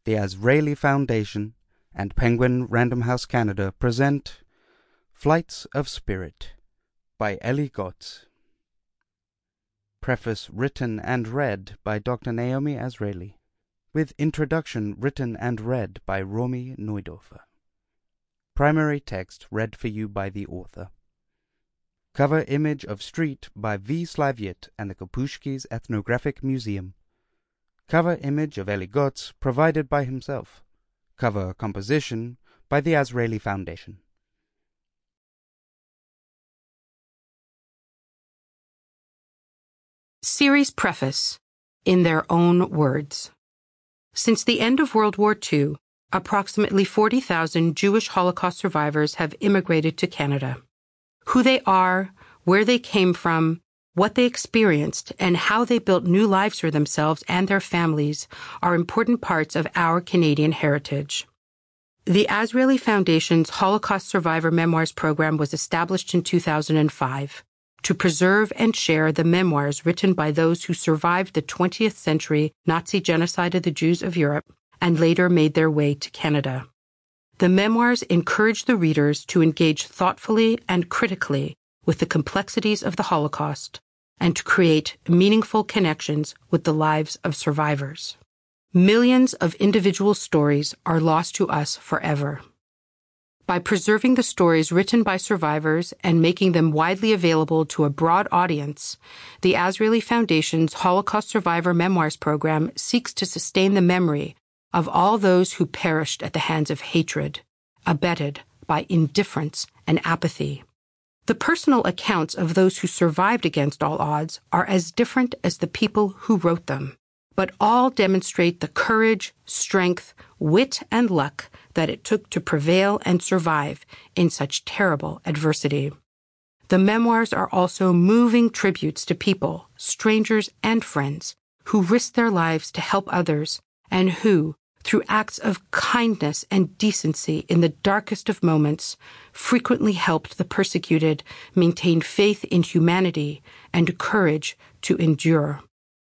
the Azrieli Foundation, and Penguin Random House Canada present Flights of Spirit by Ellie Gotts. Preface written and read by Dr. Naomi Azrieli, with introduction written and read by Romy Neudorfer. Primary text read for you by the author. Cover image of Street by V. Slaviet and the Kapushkis Ethnographic Museum. Cover image of Ellie Gotts provided by himself. Cover composition by the Azrieli Foundation. Series Preface, in their own words. Since the end of World War II, approximately 40,000 Jewish Holocaust survivors have immigrated to Canada. Who they are, where they came from, what they experienced, and how they built new lives for themselves and their families are important parts of our Canadian heritage. The Azrieli Foundation's Holocaust Survivor Memoirs program was established in 2005 to preserve and share the memoirs written by those who survived the 20th century Nazi genocide of the Jews of Europe and later made their way to Canada. The memoirs encourage the readers to engage thoughtfully and critically with the complexities of the Holocaust and to create meaningful connections with the lives of survivors. Millions of individual stories are lost to us forever. By preserving the stories written by survivors and making them widely available to a broad audience, the Azrieli Foundation's Holocaust Survivor Memoirs program seeks to sustain the memory of all those who perished at the hands of hatred, abetted by indifference and apathy. The personal accounts of those who survived against all odds are as different as the people who wrote them, but all demonstrate the courage, strength, wit, and luck that it took to prevail and survive in such terrible adversity. The memoirs are also moving tributes to people, strangers and friends, who risked their lives to help others and who, through acts of kindness and decency in the darkest of moments, frequently helped the persecuted maintain faith in humanity and courage to endure.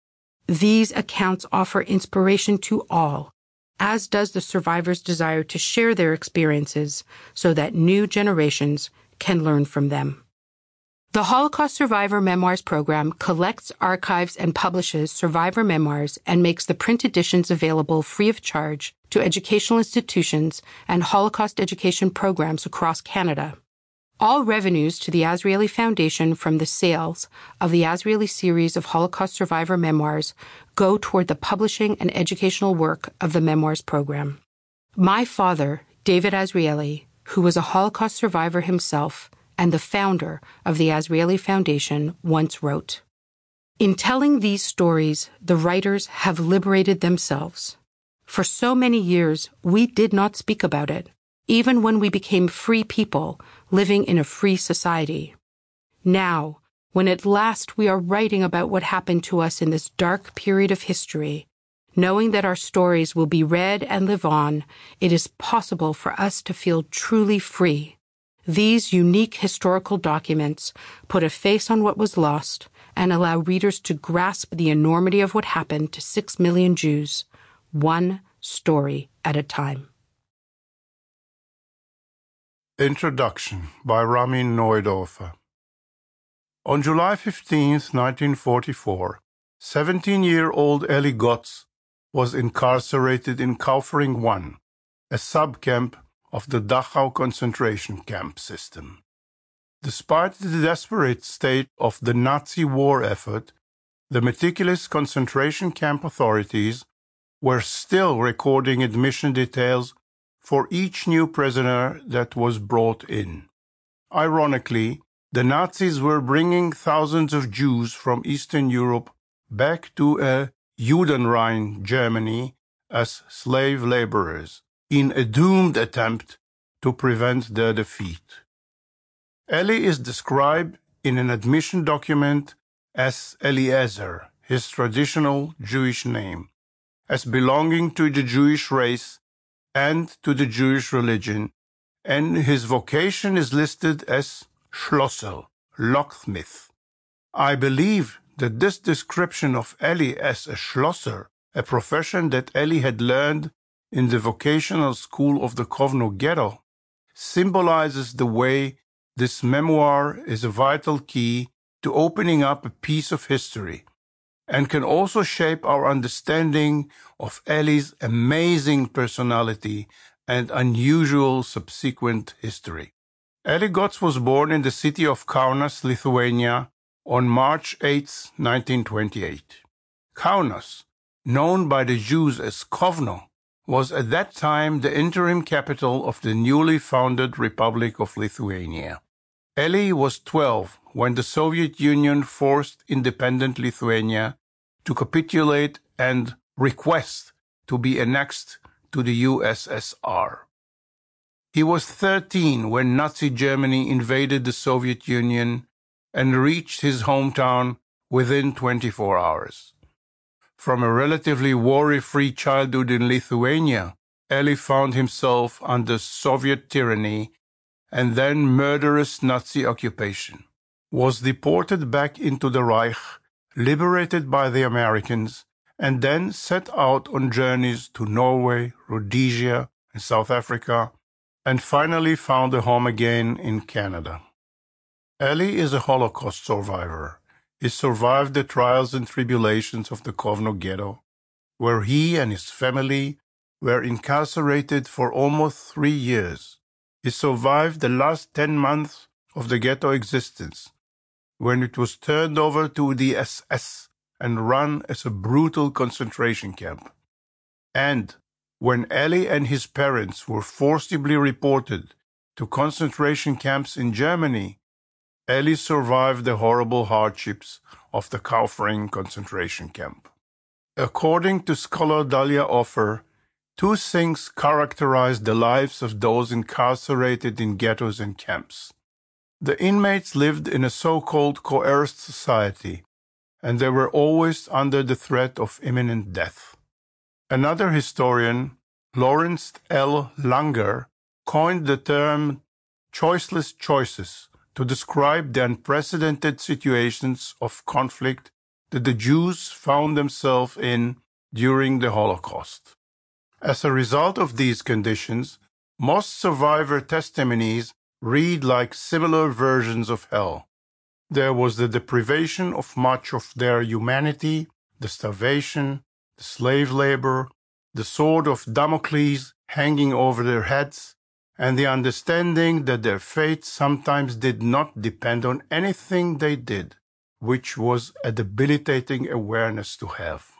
These accounts offer inspiration to all, as does the survivors' desire to share their experiences so that new generations can learn from them. The Holocaust Survivor Memoirs program collects, archives, and publishes survivor memoirs and makes the print editions available free of charge to educational institutions and Holocaust education programs across Canada. All revenues to the Azrieli Foundation from the sales of the Azrieli series of Holocaust Survivor memoirs go toward the publishing and educational work of the memoirs program. My father, David Azrieli, who was a Holocaust survivor himself and the founder of the Azrieli Foundation, once wrote, "In telling these stories, the writers have liberated themselves. For so many years, we did not speak about it, even when we became free people living in a free society. Now, when at last we are writing about what happened to us in this dark period of history, knowing that our stories will be read and live on, it is possible for us to feel truly free. These unique historical documents put a face on what was lost and allow readers to grasp the enormity of what happened to 6 million Jews, one story at a time." Introduction by Romy Neudorfer. On July 15, 1944, 17-year-old Ellie Gotts was incarcerated in Kaufering 1, a subcamp of the Dachau concentration camp system. Despite the desperate state of the Nazi war effort, the meticulous concentration camp authorities were still recording admission details for each new prisoner that was brought in. Ironically, the Nazis were bringing thousands of Jews from Eastern Europe back to a Judenrein, Germany, as slave laborers, in a doomed attempt to prevent their defeat. Ellie is described in an admission document as Eliezer, his traditional Jewish name, as belonging to the Jewish race and to the Jewish religion, and his vocation is listed as Schlosser, locksmith. I believe that this description of Ellie as a Schlosser, a profession that Ellie had learned in the vocational school of the Kovno Ghetto symbolizes the way this memoir is a vital key to opening up a piece of history and can also shape our understanding of Eli's amazing personality and unusual subsequent history. Eli Gotz was born in the city of Kaunas, Lithuania, on March 8, 1928. Kaunas, known by the Jews as Kovno, was at that time the interim capital of the newly founded Republic of Lithuania. Eli was 12 when the Soviet Union forced independent Lithuania to capitulate and request to be annexed to the USSR. He was 13 when Nazi Germany invaded the Soviet Union and reached his hometown within 24 hours. From a relatively worry-free childhood in Lithuania, Eli found himself under Soviet tyranny and then murderous Nazi occupation, was deported back into the Reich, liberated by the Americans, and then set out on journeys to Norway, Rhodesia, and South Africa, and finally found a home again in Canada. Eli is a Holocaust survivor. He survived the trials and tribulations of the Kovno Ghetto, where he and his family were incarcerated for almost 3 years. He survived the last 10 months of the ghetto existence, when it was turned over to the SS and run as a brutal concentration camp. And when Eli and his parents were forcibly reported to concentration camps in Germany, Eli survived the horrible hardships of the Kaufering concentration camp. According to scholar Dalia Offer, 2 things characterized the lives of those incarcerated in ghettos and camps. The inmates lived in a so-called coerced society, and they were always under the threat of imminent death. Another historian, Lawrence L. Langer, coined the term choiceless choices to describe the unprecedented situations of conflict that the Jews found themselves in during the Holocaust. As a result of these conditions, most survivor testimonies read like similar versions of hell. There was the deprivation of much of their humanity, the starvation, the slave labor, the sword of Damocles hanging over their heads, and the understanding that their fate sometimes did not depend on anything they did, which was a debilitating awareness to have.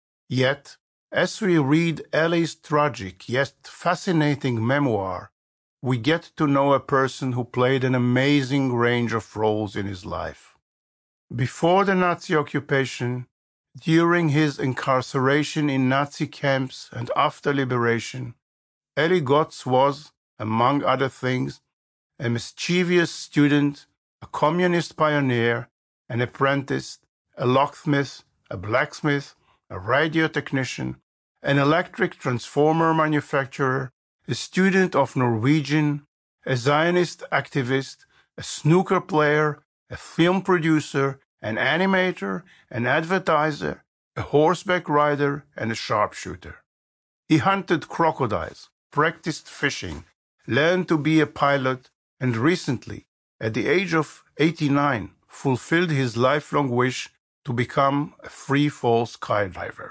Yet, as we read Eli's tragic yet fascinating memoir, we get to know a person who played an amazing range of roles in his life. Before the Nazi occupation, during his incarceration in Nazi camps, and after liberation, Eli Gotz was, among other things, a mischievous student, a communist pioneer, an apprentice, a locksmith, a blacksmith, a radio technician, an electric transformer manufacturer, a student of Norwegian, a Zionist activist, a snooker player, a film producer, an animator, an advertiser, a horseback rider, and a sharpshooter. He hunted crocodiles, practiced fishing, learned to be a pilot, and recently, at the age of 89, fulfilled his lifelong wish to become a free-fall skydiver.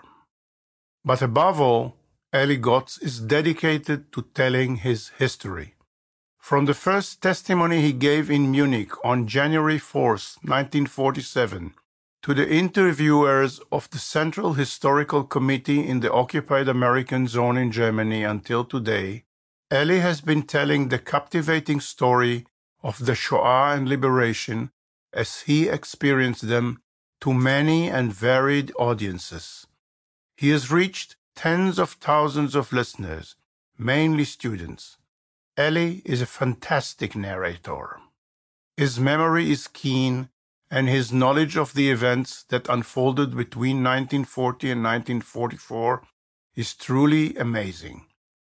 But above all, Eli Gotz is dedicated to telling his history. From the first testimony he gave in Munich on January 4, 1947, to the interviewers of the Central Historical Committee in the occupied American zone in Germany until today, Eli has been telling the captivating story of the Shoah and liberation as he experienced them to many and varied audiences. He has reached tens of thousands of listeners, mainly students. Eli is a fantastic narrator. His memory is keen, and his knowledge of the events that unfolded between 1940 and 1944 is truly amazing.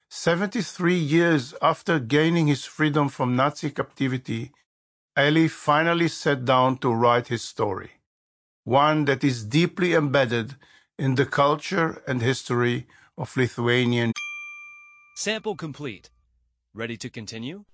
73 years after gaining his freedom from Nazi captivity, Eli finally sat down to write his story, one that is deeply embedded in the culture and history of Lithuanian. Sample complete. Ready to continue?